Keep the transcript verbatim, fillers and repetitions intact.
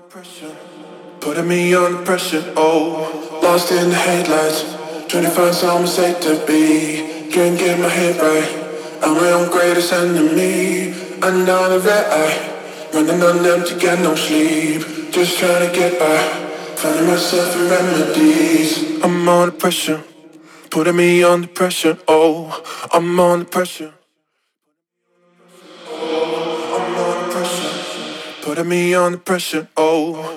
Putting me under pressure, oh, lost in the headlights, trying to find some state to be. Can't get my head right, I'm my own greatest enemy. Another red eye, running on empty, got no sleep. Just trying to get by, finding myself in remedies. I'm under pressure, putting me under pressure, oh, I'm under pressure. I'm under pressure, putting me under pressure, oh.